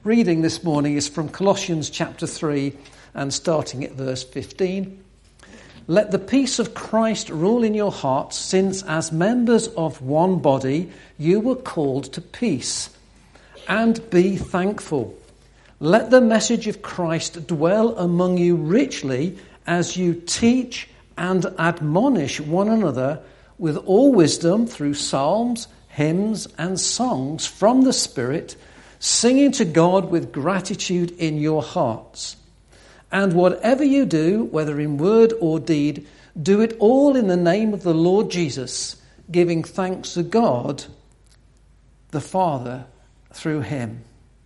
reading this morning is from Colossians chapter 3 and starting at verse 15. Let the peace of Christ rule in your hearts, since as members of one body you were called to peace, and be thankful. Let the message of Christ dwell among you richly as you teach and admonish one another with all wisdom through psalms, hymns and songs from the Spirit, singing to God with gratitude in your hearts. And whatever you do, whether in word or deed, do it all in the name of the Lord Jesus, giving thanks to God, the Father, through him.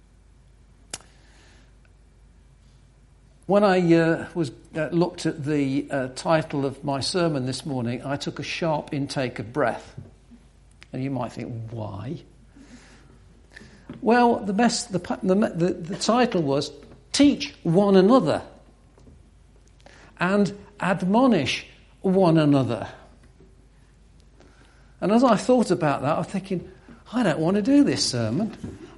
When I looked at the title of my sermon this morning, I took a sharp intake of breath. And you might think, why? Well, the title was Teach One Another and Admonish One Another. And as I thought about that, I was thinking, I don't want to do this sermon.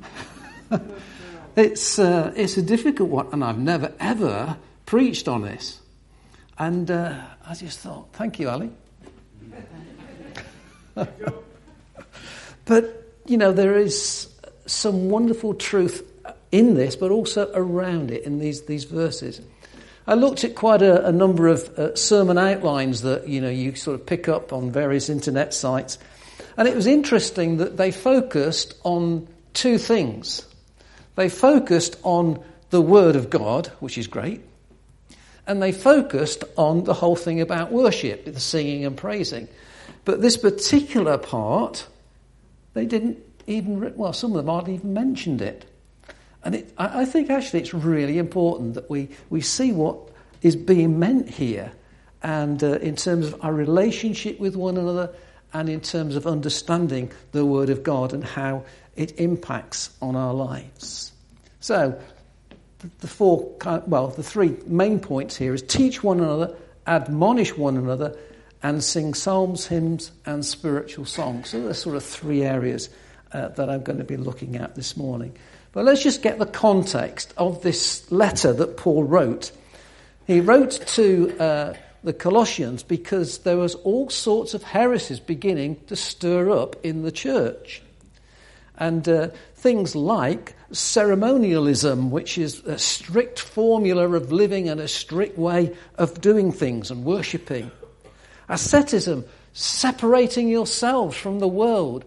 It's a difficult one, and I've never, ever preached on this. And I just thought, thank you, Ali. But, there is some wonderful truth in this, but also around it in these verses. I looked at quite a number of sermon outlines that, you sort of pick up on various internet sites. And it was interesting that they focused on two things. They focused on the Word of God, which is great. And they focused on the whole thing about worship, the singing and praising. But this particular part, they didn't even, some of them hardly even mentioned it. And I think actually it's really important that we see what is being meant here, and in terms of our relationship with one another, and in terms of understanding the Word of God and how it impacts on our lives. So, the three main points here is teach one another, admonish one another, and sing psalms, hymns, and spiritual songs. So there's sort of three areas that I'm going to be looking at this morning. But let's just get the context of this letter that Paul wrote. He wrote to the Colossians because there was all sorts of heresies beginning to stir up in the church. And things like ceremonialism, which is a strict formula of living and a strict way of doing things and worshipping. Asceticism, separating yourselves from the world.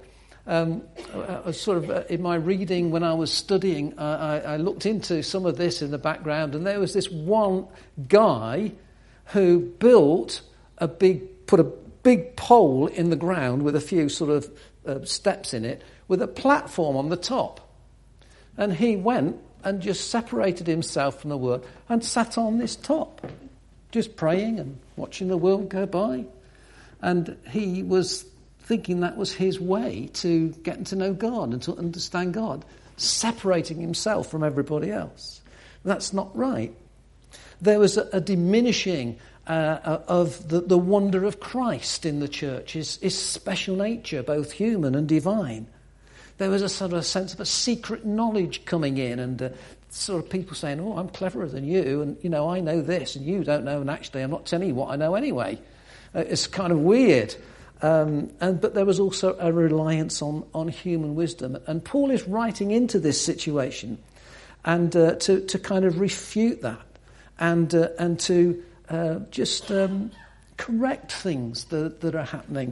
In my reading when I was studying, I looked into some of this in the background, and there was this one guy who put a big pole in the ground with a few sort of steps in it, with a platform on the top. And he went and just separated himself from the world and sat on this top, just praying and watching the world go by. And he was thinking that was his way to getting to know God and to understand God, separating himself from everybody else. That's not right. There was a diminishing of the wonder of Christ in the church, his special nature, both human and divine. There was a sort of sense of a secret knowledge coming in, and sort of people saying, oh, I'm cleverer than you, and, I know this, and you don't know, and actually I'm not telling you what I know anyway. It's kind of weird. But there was also a reliance on human wisdom. And Paul is writing into this situation and to kind of refute that and to just correct things that are happening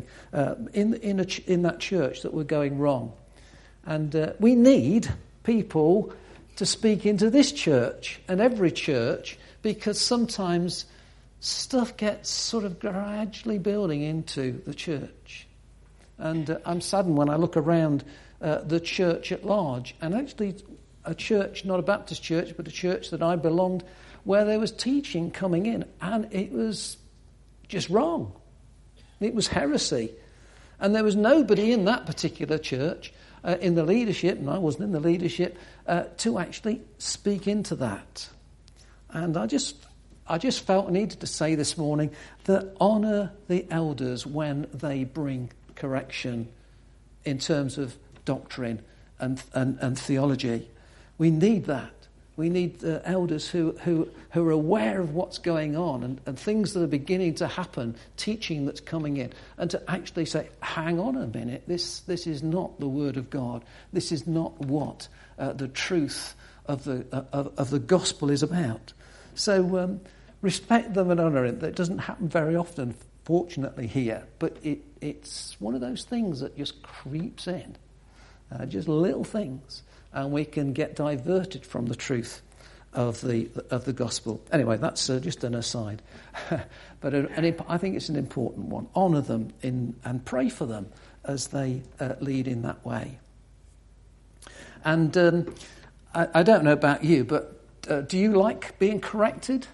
in that church that were going wrong. And we need people to speak into this church and every church, because sometimes stuff gets sort of gradually building into the church. And I'm saddened when I look around the church at large, and actually a church, not a Baptist church, but a church that I belonged, where there was teaching coming in, and it was just wrong. It was heresy. And there was nobody in that particular church, in the leadership, and I wasn't in the leadership, to actually speak into that. And I just felt I needed to say this morning that honour the elders when they bring correction in terms of doctrine and theology. We need that. We need elders who are aware of what's going on and things that are beginning to happen, teaching that's coming in, and to actually say, hang on a minute, this is not the Word of God. This is not what the truth of the gospel is about. So respect them and honour it. That doesn't happen very often, fortunately, here, but it's one of those things that just creeps in, just little things. And we can get diverted from the truth of the gospel. Anyway, that's just an aside. But I think it's an important one. Honour them and pray for them as they lead in that way. And I don't know about you, but do you like being corrected?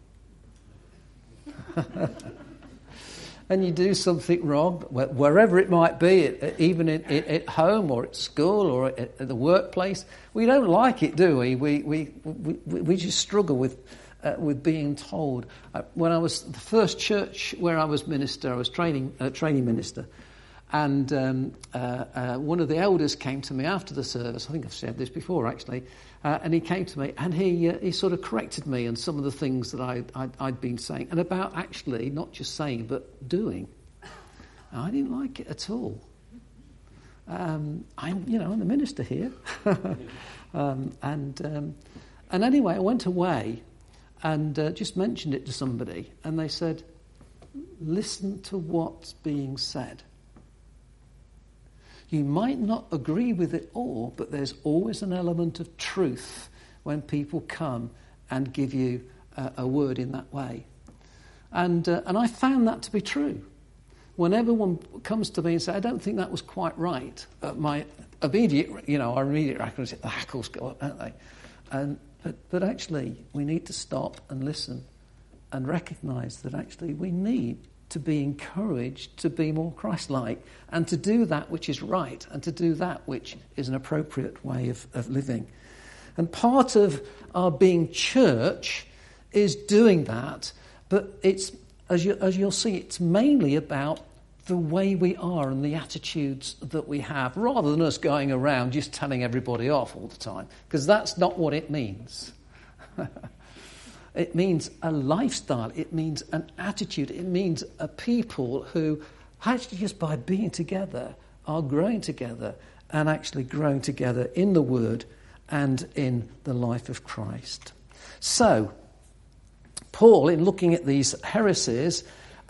And you do something wrong, wherever it might be, even at home or at school or at the workplace, we don't like it, do we? We just struggle with being told. When I was the first church where I was minister, I was training minister, and one of the elders came to me after the service. I think I've said this before, actually. And he came to me and he sort of corrected me on some of the things that I'd been saying, and about actually not just saying but doing. And I didn't like it at all. I'm the minister here, and anyway, I went away and just mentioned it to somebody, and they said, "Listen to what's being said. You might not agree with it all, but there's always an element of truth when people come and give you a word in that way." And I found that to be true. Whenever one comes to me and says, "I don't think that was quite right," my immediate reaction, the hackles go up, don't they? But actually, we need to stop and listen and recognise that actually we need to be encouraged to be more Christ-like and to do that which is right and to do that which is an appropriate way of living. And part of our being church is doing that, but it's, as you'll see, it's mainly about the way we are and the attitudes that we have, rather than us going around just telling everybody off all the time, because that's not what it means. It means a lifestyle. It means an attitude. It means a people who, actually just by being together, are growing together and actually growing together in the Word and in the life of Christ. So, Paul, in looking at these heresies,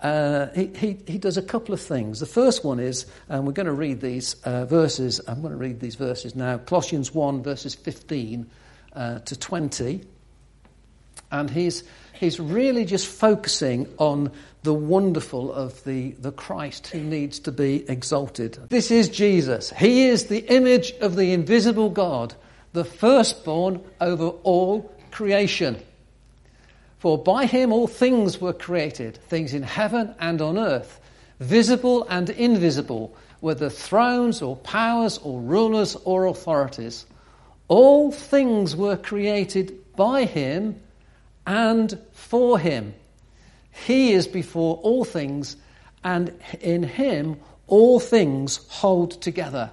he does a couple of things. The first one is, and we're going to read these verses. I'm going to read these verses now. Colossians 1, verses 15 to 20. And he's really just focusing on the wonderful of the Christ who needs to be exalted. This is Jesus. He is the image of the invisible God, the firstborn over all creation. For by him all things were created, things in heaven and on earth, visible and invisible, whether thrones or powers or rulers or authorities. All things were created by him and for him. He is before all things, and in him all things hold together.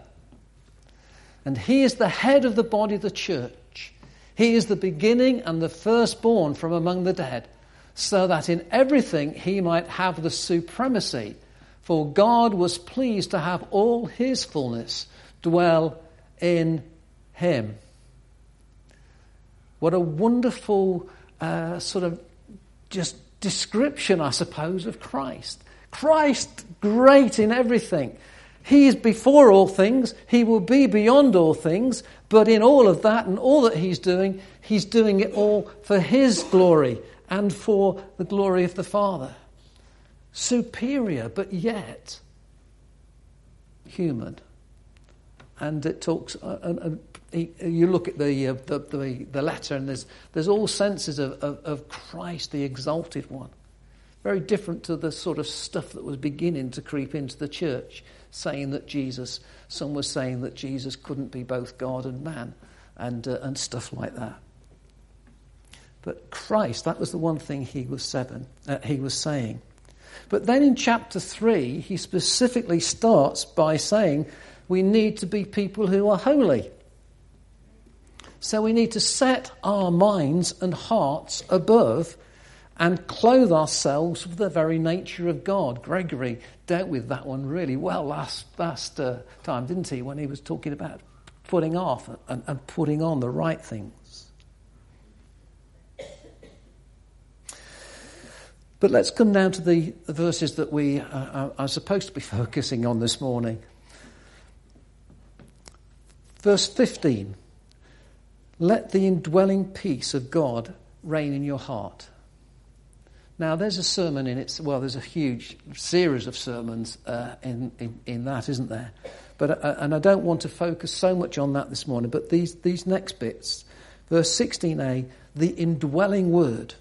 And he is the head of the body, the church. He is the beginning and the firstborn from among the dead, so that in everything he might have the supremacy. For God was pleased to have all his fullness dwell in him. What a wonderful sort of just description, I suppose, of Christ. Christ, great in everything. He is before all things. He will be beyond all things. But in all of that and all that he's doing it all for his glory and for the glory of the Father. Superior, but yet human. And it talks... you look at the letter, and there's all senses of Christ, the exalted one. Very different to the sort of stuff that was beginning to creep into the church, saying that some were saying that Jesus couldn't be both God and man, and stuff like that. But Christ, that was the one thing he was saying. But then in chapter 3, he specifically starts by saying we need to be people who are holy. So we need to set our minds and hearts above and clothe ourselves with the very nature of God. Gregory dealt with that one really well last time, didn't he, when he was talking about putting off and putting on the right things. But let's come down to the verses that we are supposed to be focusing on this morning. Verse 15. Let the indwelling peace of God reign in your heart. Now, there's a sermon in it. Well, there's a huge series of sermons in that, isn't there? But and I don't want to focus so much on that this morning. But these next bits, verse 16a, the indwelling word.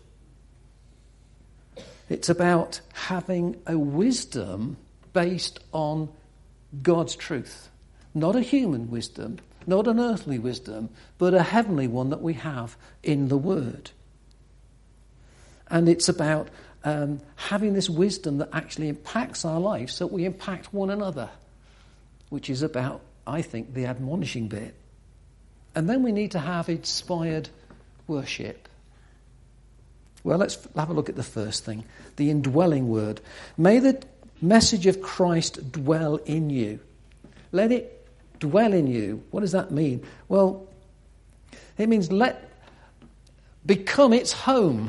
It's about having a wisdom based on God's truth, not a human wisdom, not an earthly wisdom, but a heavenly one that we have in the Word. And it's about having this wisdom that actually impacts our lives so that we impact one another, which is about, I think, the admonishing bit. And then we need to have inspired worship. Well, let's have a look at the first thing, the indwelling word. May the message of Christ dwell in you. Let it dwell in you. What does that mean? Well, it means become its home.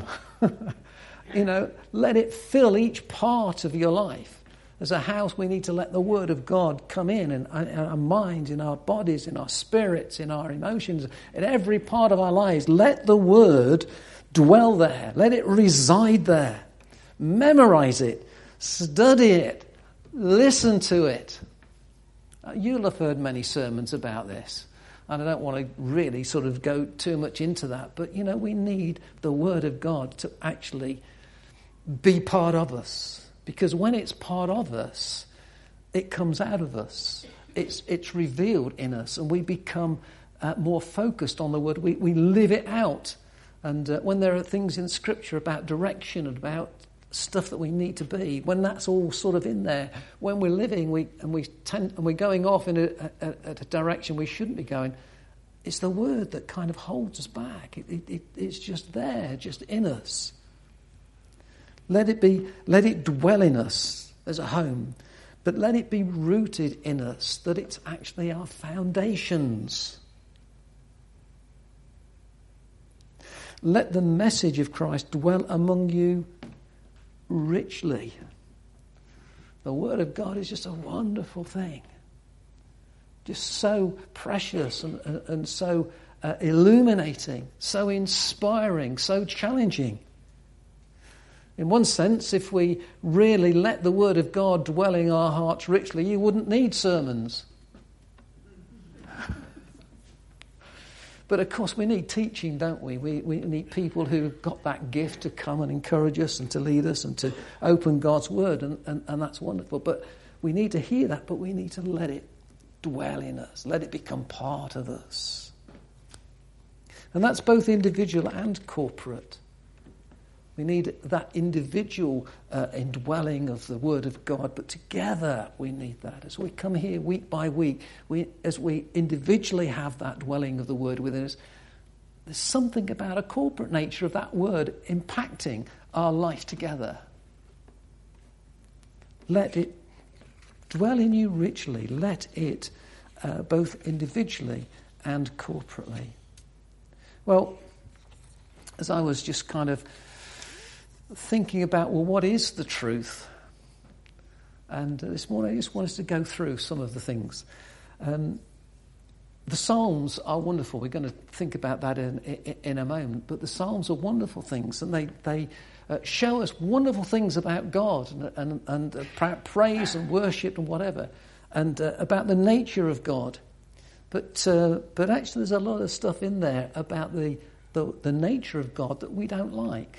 Let it fill each part of your life. As a house, we need to let the word of God come in our minds, in our bodies, in our spirits, in our emotions, in every part of our lives. Let the word dwell there. Let it reside there. Memorize it. Study it. Listen to it. You'll have heard many sermons about this. And I don't want to really sort of go too much into that. But, we need the word of God to actually be part of us. Because when it's part of us, it comes out of us. It's revealed in us. And we become more focused on the word. We live it out. And when there are things in Scripture about direction and about stuff that we need to be, when that's all sort of in there, when we're living we're going off in a direction we shouldn't be going, it's the word that kind of holds us back. It's just there, just in us. Let it dwell in us as a home, but let it be rooted in us, that it's actually our foundations. Let the message of Christ dwell among you richly. The Word of God is just a wonderful thing. Just so precious and so illuminating, so inspiring, so challenging. In one sense, if we really let the Word of God dwell in our hearts richly, you wouldn't need sermons. But of course we need teaching, don't we? We need people who've got that gift to come and encourage us and to lead us and to open God's word, and that's wonderful. But we need to hear that, but we need to let it dwell in us, let it become part of us. And that's both individual and corporate. We need that individual indwelling of the Word of God, but together we need that. As we come here week by week, as we individually have that dwelling of the Word within us, there's something about a corporate nature of that Word impacting our life together. Let it dwell in you richly. Let it both individually and corporately. Well, as I was just kind of thinking about, what is the truth? And this morning I just want us to go through some of the things. The Psalms are wonderful. We're going to think about that in a moment. But the Psalms are wonderful things, and they show us wonderful things about God and praise and worship and whatever, and about the nature of God. But actually there's a lot of stuff in there about the nature of God that we don't like,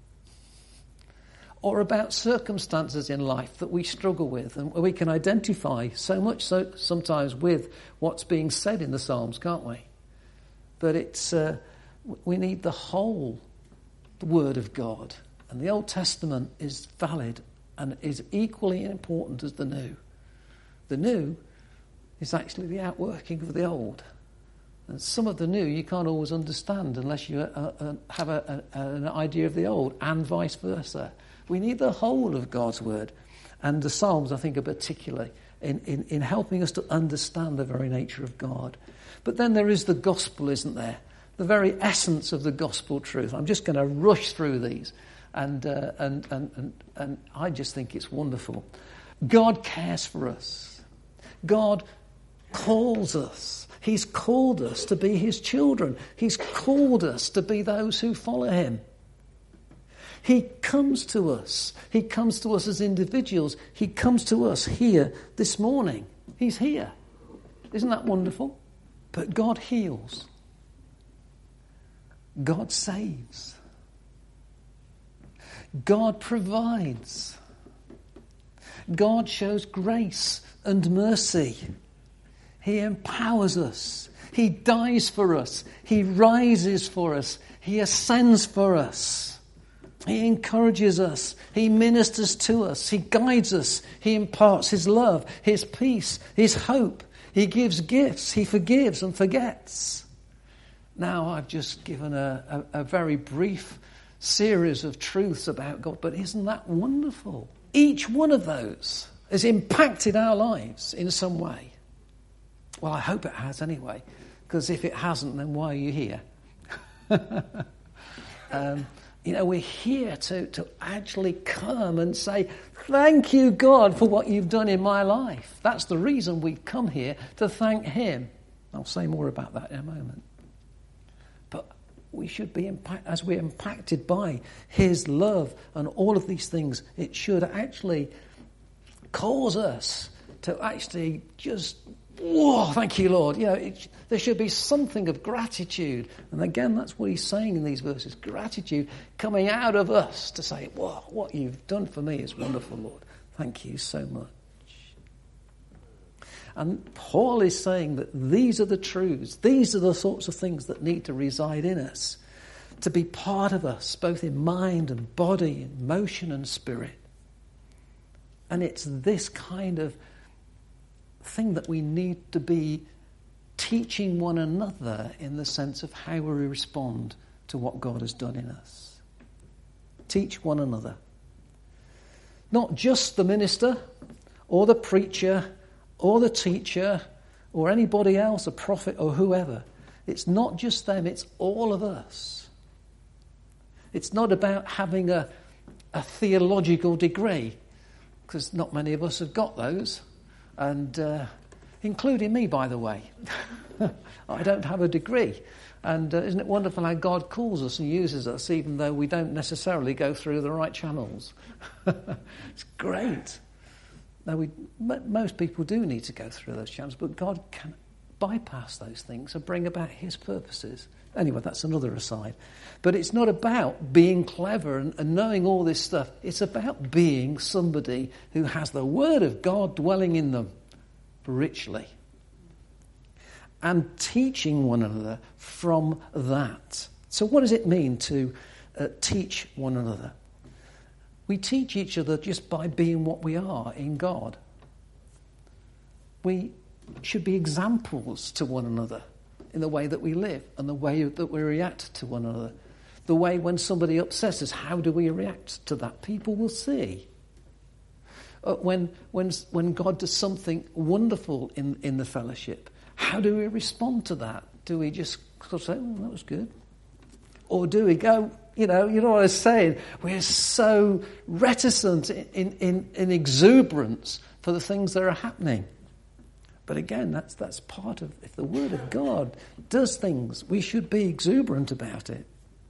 or about circumstances in life that we struggle with, and we can identify so much so sometimes with what's being said in the Psalms, can't we? But we need the whole Word of God, and the Old Testament is valid and is equally important as the New. The New is actually the outworking of the Old. And some of the new you can't always understand unless you have an idea of the old, and vice versa. We need the whole of God's word. And the Psalms, I think, are particularly in helping us to understand the very nature of God. But then there is the gospel, isn't there? The very essence of the gospel truth. I'm just going to rush through these. And I just think it's wonderful. God cares for us. God calls us. He's called us to be his children. He's called us to be those who follow him. He comes to us. He comes to us as individuals. He comes to us here this morning. He's here. Isn't that wonderful? But God heals. God saves. God provides. God shows grace and mercy. He empowers us. He dies for us. He rises for us. He ascends for us. He encourages us. He ministers to us. He guides us. He imparts his love, his peace, his hope. He gives gifts. He forgives and forgets. Now, I've just given a very brief series of truths about God, but isn't that wonderful? Each one of those has impacted our lives in some way. Well, I hope it has anyway, because if it hasn't, then why are you here? We're here to actually come and say, thank you, God, for what you've done in my life. That's the reason we've come here, to thank him. I'll say more about that in a moment. But we should be, as we're impacted by his love and all of these things, it should actually cause us to actually just, whoa, thank you, Lord. There should be something of gratitude. And again, that's what he's saying in these verses. Gratitude coming out of us to say, whoa, what you've done for me is wonderful, Lord. Thank you so much. And Paul is saying that these are the truths. These are the sorts of things that need to reside in us, to be part of us, both in mind and body, in motion and spirit. And it's this kind of thing that we need to be teaching one another in the sense of how we respond to what God has done in us. Teach one another. Not just the minister or the preacher or the teacher or anybody else, a prophet or whoever. It's not just them, it's all of us. It's not about having a theological degree, because not many of us have got those. And including me, by the way. I don't have a degree. And isn't it wonderful how God calls us and uses us, even though we don't necessarily go through the right channels? It's great. Now, most people do need to go through those channels, but God can bypass those things and bring about his purposes. Anyway, that's another aside. But it's not about being clever and knowing all this stuff. It's about being somebody who has the word of God dwelling in them richly. And teaching one another from that. So what does it mean to teach one another? We teach each other just by being what we are in God. We should be examples to one another in the way that we live and the way that we react to one another. The way when somebody upsets us, how do we react to that? People will see. When God does something wonderful in the fellowship, how do we respond to that? Do we just sort of say, oh, that was good? Or do we go, you know what I was saying? We're so reticent in exuberance for the things that are happening. But again, that's part of, if the Word of God does things, we should be exuberant about it.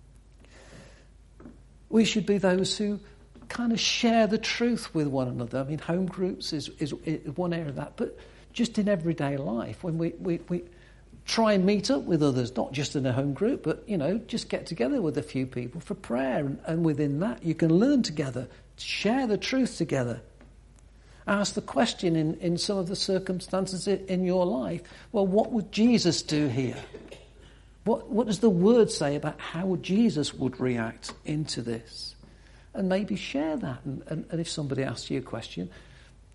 We should be those who kind of share the truth with one another. I mean, home groups is one area of that, but just in everyday life, when we try and meet up with others, not just in a home group, but, just get together with a few people for prayer, and within that you can learn together, share the truth together. Ask the question in some of the circumstances in your life, well, what would Jesus do here? What does the Word say about how Jesus would react into this? And maybe share that. And if somebody asks you a question,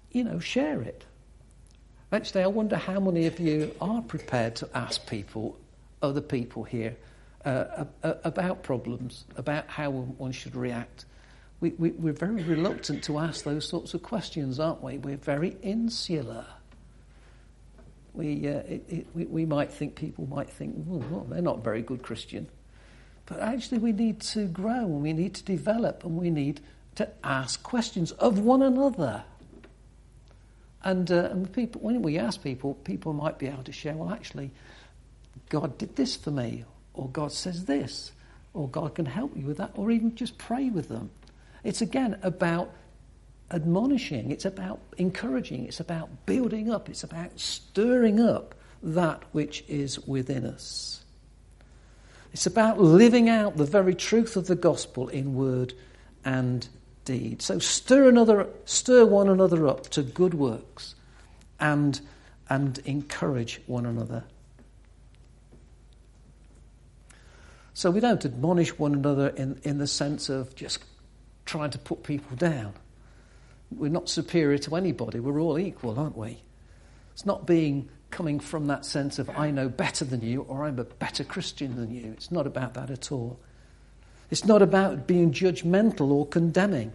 share it. Actually, I wonder how many of you are prepared to ask people other people here about problems, about how one should react. We're very reluctant to ask those sorts of questions, aren't we? We're very insular. We might think, people might think, well, they're not a very good Christian. But actually we need to grow, and we need to develop, and we need to ask questions of one another. And people, when we ask people, people might be able to share, well, actually, God did this for me, or God says this, or God can help you with that, or even just pray with them. It's again about admonishing, it's about encouraging, it's about building up, it's about stirring up that which is within us. It's about living out the very truth of the gospel in word and deed. So stir one another up to good works and encourage one another. So we don't admonish one another in the sense of just trying to put people down. We're not superior to anybody. We're all equal, aren't we? It's not coming from that sense of I know better than you, or I'm a better Christian than you. It's not about that at all. It's not about being judgmental or condemning.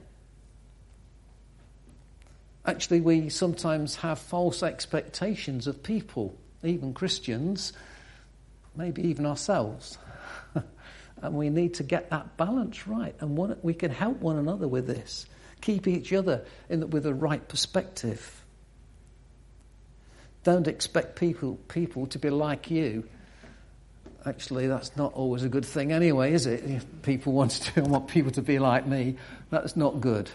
Actually, we sometimes have false expectations of people, even Christians, maybe even ourselves. And we need to get that balance right. And we can help one another with this. Keep each other with the right perspective. Don't expect people to be like you. Actually, that's not always a good thing anyway, is it? If people want people to be like me, that's not good.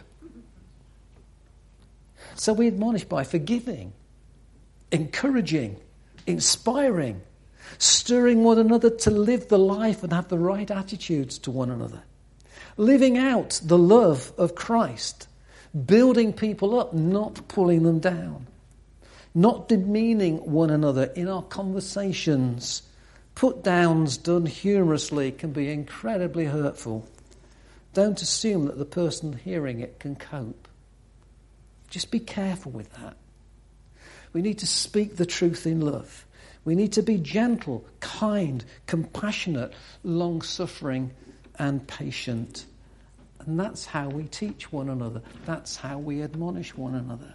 So we admonish by forgiving, encouraging, inspiring, stirring one another to live the life and have the right attitudes to one another. Living out the love of Christ, building people up, not pulling them down. Not demeaning one another in our conversations. Put-downs done humorously can be incredibly hurtful. Don't assume that the person hearing it can cope. Just be careful with that. We need to speak the truth in love. We need to be gentle, kind, compassionate, long-suffering and patient. And that's how we teach one another. That's how we admonish one another.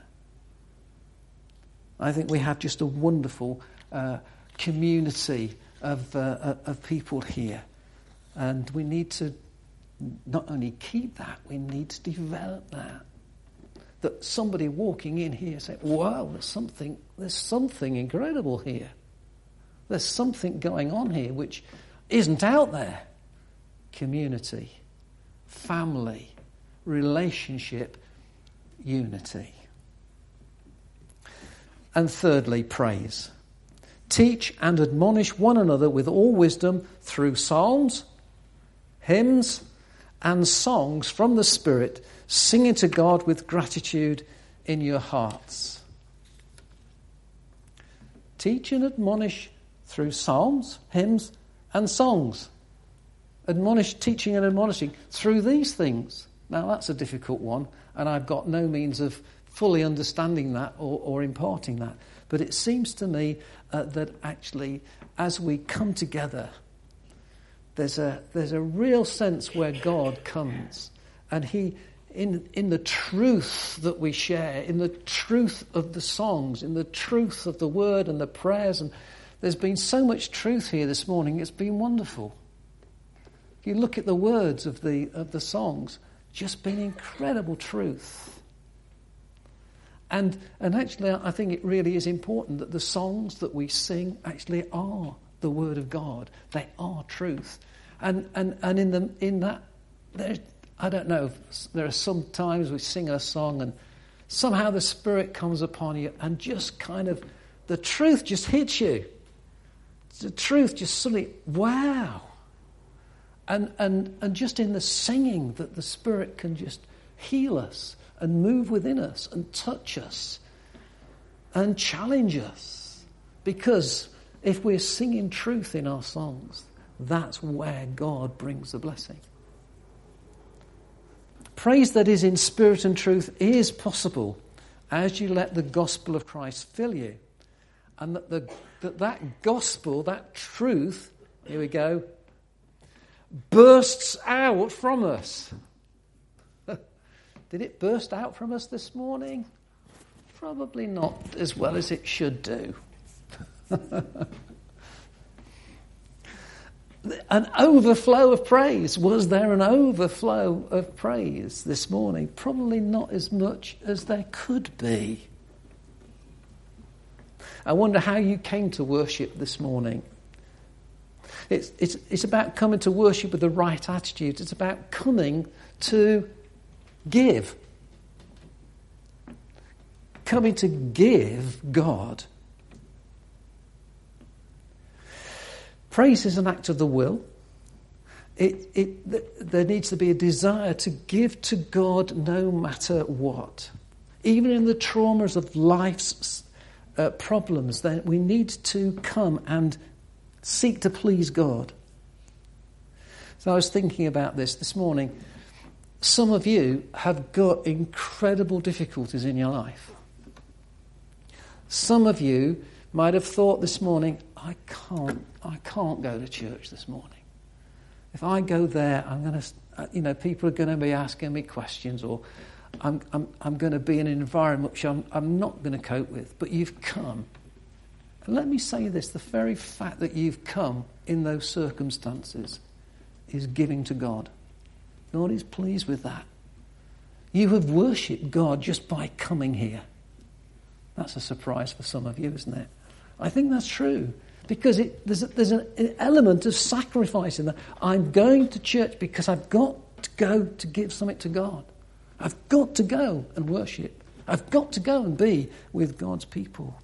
I think we have just a wonderful community of people here. And we need to not only keep that, we need to develop that. That somebody walking in here say, wow, there's something incredible here. There's something going on here which isn't out there. Community, family, relationship, unity. And thirdly, praise. Teach and admonish one another with all wisdom through psalms, hymns, and songs from the Spirit, singing to God with gratitude in your hearts. Teach and admonish through psalms, hymns, and songs. Admonish, teaching and admonishing through these things. Now that's a difficult one, and I've got no means of fully understanding that or imparting that. But it seems to me that actually, as we come together, there's a real sense where God comes, and He, in the truth that we share, in the truth of the songs, in the truth of the word and the prayers, and there's been so much truth here this morning. It's been wonderful. If you look at the words of the songs, just been incredible truth. And actually, I think it really is important that the songs that we sing actually are the Word of God. They are truth. And in that, I don't know, there are some times we sing a song and somehow the Spirit comes upon you and just kind of, the truth just hits you. The truth just suddenly, wow. And just in the singing that the Spirit can just heal us and move within us and touch us and challenge us. Because if we're singing truth in our songs, that's where God brings the blessing. Praise that is in spirit and truth is possible as you let the gospel of Christ fill you. And that gospel, that truth, Here we go. Bursts out from us. Did it burst out from us this morning? Probably not as well as it should do. An overflow of praise. Was there an overflow of praise this morning? Probably not as much as there could be. I wonder how you came to worship this morning. It's about coming to worship with the right attitude. It's about coming to give. Coming to give God. Praise is an act of the will. There needs to be a desire to give to God no matter what. Even in the traumas of life's problems, then we need to come and seek to please God. So I was thinking about this morning. Some of you have got incredible difficulties in your life. Some of you might have thought this morning, I can't go to church this morning. If I go there, I'm going to, people are going to be asking me questions, or I'm going to be in an environment which I'm not going to cope with. But you've come. And let me say this, the very fact that you've come in those circumstances is giving to God. God is pleased with that. You have worshipped God just by coming here. That's a surprise for some of you, isn't it? I think that's true. Because there's an element of sacrifice in that. I'm going to church because I've got to go to give something to God. I've got to go and worship. I've got to go and be with God's people.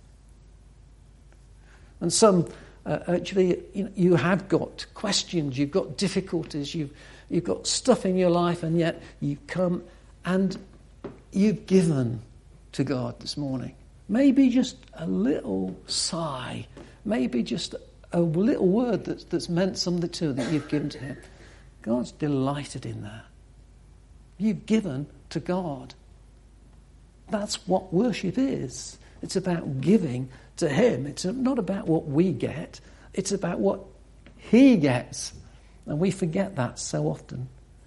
And some, actually, you have got questions, you've got difficulties, you've got stuff in your life, and yet you've come and you've given to God this morning. Maybe just a little sigh, maybe just a little word that's meant something to you that you've given to Him. God's delighted in that. You've given to God. That's what worship is. It's about giving to Him. It's not about what we get. It's about what He gets. And we forget that so often.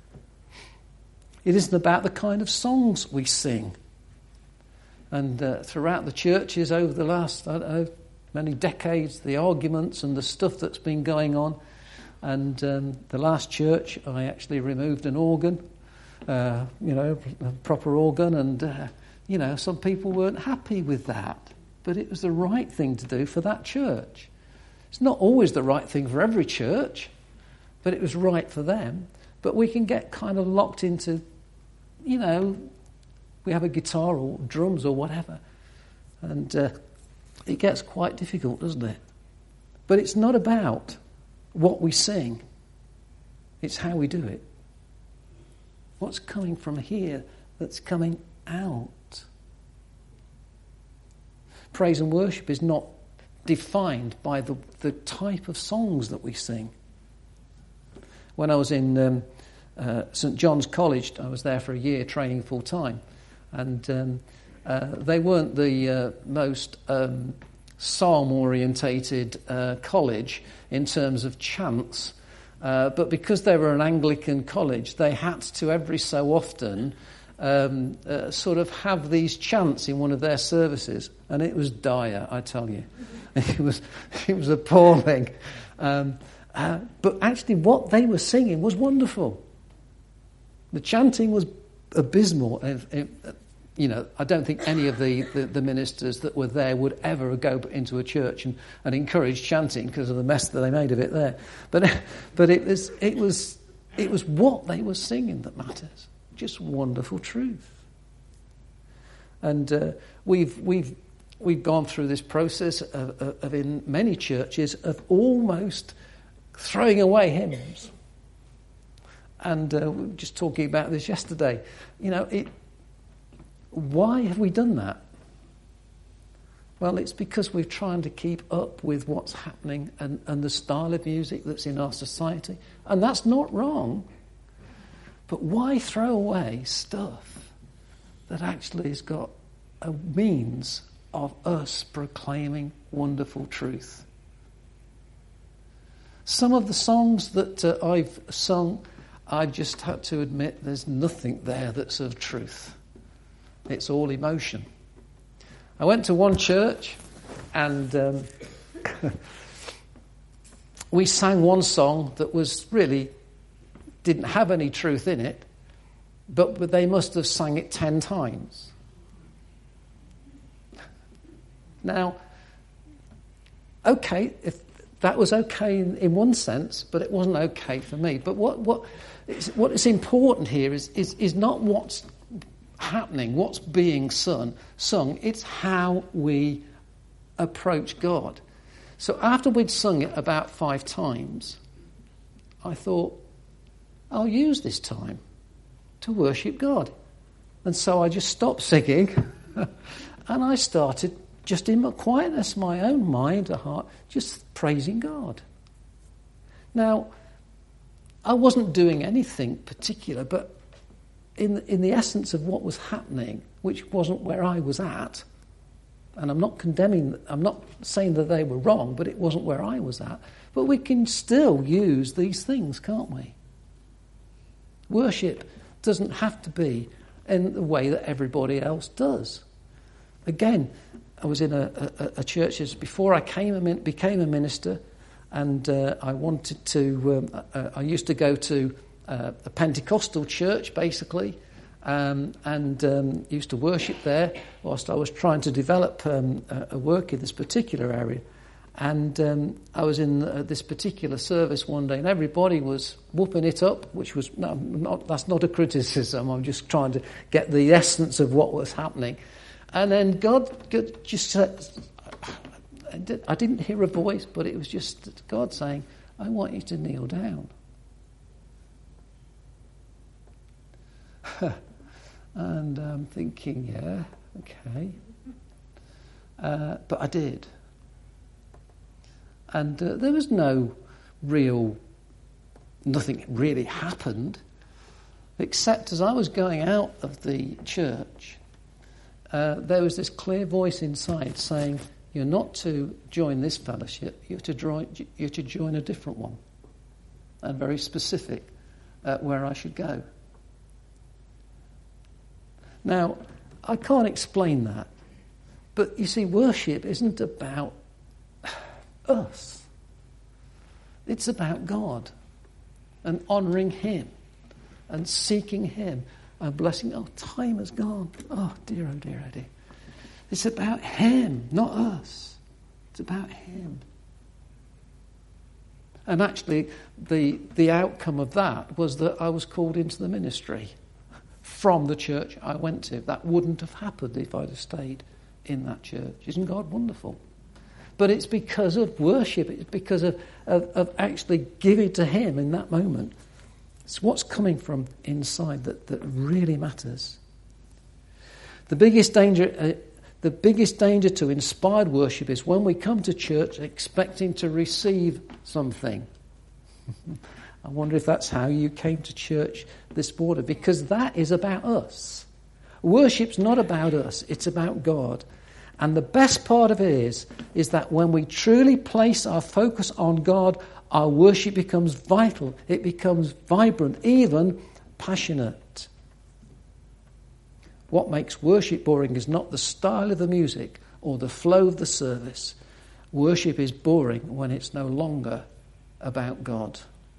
It isn't about the kind of songs we sing. And throughout the churches over the last, many decades, the arguments and the stuff that's been going on. And the last church, I actually removed an organ, a proper organ. And, some people weren't happy with that. But it was the right thing to do for that church. It's not always the right thing for every church, but it was right for them. But we can get kind of locked into, we have a guitar or drums or whatever. And it gets quite difficult, doesn't it? But it's not about what we sing. It's how we do it. What's coming from here that's coming out. Praise and worship is not defined by the type of songs that we sing. When I was in St. John's College, I was there for a year training full time. And they weren't the most psalm-orientated college in terms of chants, but because they were an Anglican college, they had to every so often sort of have these chants in one of their services, and it was dire, I tell you. It was appalling. But actually what they were singing was wonderful. The chanting was abysmal. I don't think any of the ministers that were there would ever go into a church and encourage chanting because of the mess that they made of it there. But it was what they were singing that matters. Just wonderful truth. And we've gone through this process of in many churches of almost throwing away hymns. And we were just talking about this yesterday. Why have we done that? Well, it's because we're trying to keep up with what's happening and the style of music that's in our society. And that's not wrong. But why throw away stuff that actually has got a means of us proclaiming wonderful truth? Some of the songs that I've sung, I've just had to admit there's nothing there that's of truth. It's all emotion. I went to one church and we sang one song that was really didn't have any truth in it, but they must have sang it 10 times. Now, okay, if that was okay in one sense, but it wasn't okay for me. But what is important here is not what's happening, what's being sung. It's how we approach God. So after we'd sung it about 5 times, I thought, I'll use this time to worship God. And so I just stopped singing and I started just in my quietness, my own mind, a heart, just praising God. Now, I wasn't doing anything particular, but in the essence of what was happening, which wasn't where I was at, and I'm not condemning, I'm not saying that they were wrong, but it wasn't where I was at. But we can still use these things, can't we? Worship doesn't have to be in the way that everybody else does. Again, I was in a church before I became a minister, and I wanted to. I used to go to a Pentecostal church, basically, and used to worship there whilst I was trying to develop a work in this particular area. And I was in this particular service one day, and everybody was whooping it up, which was that's not a criticism. I'm just trying to get the essence of what was happening. And then God just said, I didn't hear a voice, but it was just God saying, I want you to kneel down. And I'm thinking, yeah, okay. But I did. And there was nothing really happened, except as I was going out of the church, there was this clear voice inside saying, you're not to join this fellowship, you're to join a different one, and very specific where I should go. Now, I can't explain that, but you see, worship isn't about us. It's about God and honouring Him and seeking Him and blessing. Oh, time has gone. Oh, dear, oh, dear, oh, dear. It's about Him, not us. It's about Him. And actually, the outcome of that was that I was called into the ministry from the church I went to. That wouldn't have happened if I'd have stayed in that church. Isn't God wonderful? But it's because of worship. It's because of actually giving to Him in that moment. It's what's coming from inside that really matters. The biggest danger to inspired worship is when we come to church expecting to receive something. I wonder if that's how you came to church this morning, because that is about us. Worship's not about us, it's about God. And the best part of it is that when we truly place our focus on God, our worship becomes vital, it becomes vibrant, even passionate. What makes worship boring is not the style of the music or the flow of the service. Worship is boring when it's no longer about God.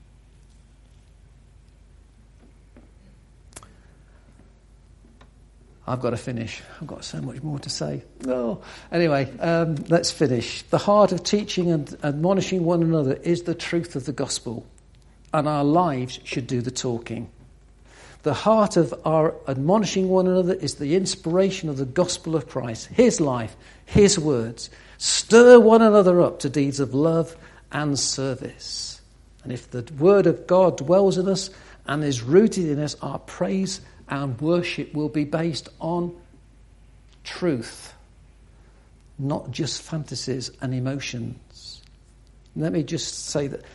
I've got to finish. I've got so much more to say. Oh, anyway, let's finish. The heart of teaching and admonishing one another is the truth of the gospel, and our lives should do the talking. The heart of our admonishing one another is the inspiration of the gospel of Christ, His life, His words. Stir one another up to deeds of love and service. And if the word of God dwells in us and is rooted in us, our praise and worship will be based on truth, not just fantasies and emotions. Let me just say this.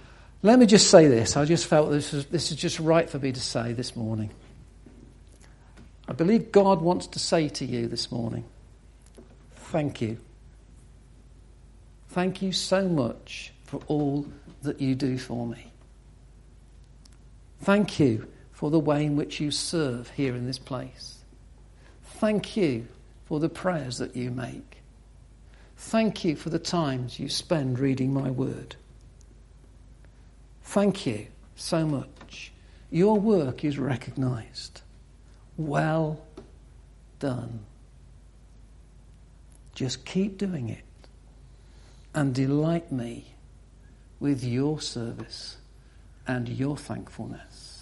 I just felt this is just right for me to say this morning. I believe God wants to say to you this morning, thank you. Thank you so much for all that you do for me. Thank you for the way in which you serve here in this place. Thank you for the prayers that you make. Thank you for the times you spend reading my word. Thank you so much. Your work is recognised. Well done. Just keep doing it and delight me with your service and your thankfulness.